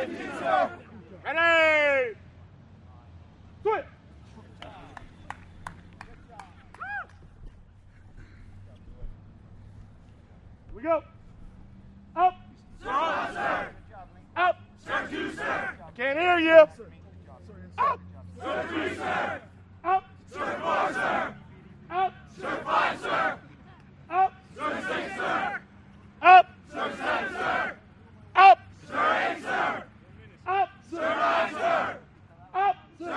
Ready! Switch! Here we go. Up! Up! Can't hear you! Up! Up! Up! Up! Up! Up! Up! Up!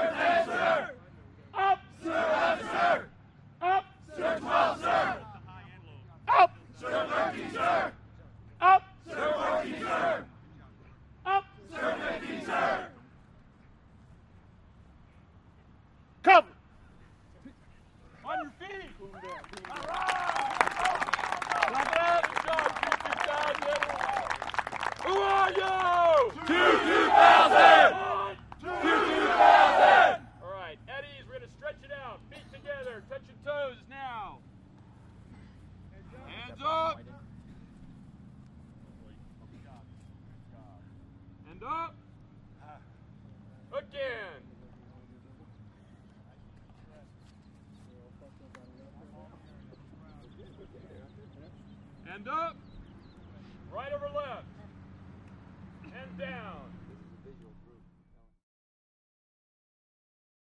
Up! Up! Up! Up! Up! Cover! On your feet! All right! Clap it up! Good job, 2,000! Who are you? 2,000! 2,000! All right, Eddies, we're going to stretch it out. Feet together, touch your toes now. Hands up. And up. Again. And up. Right over left. And down.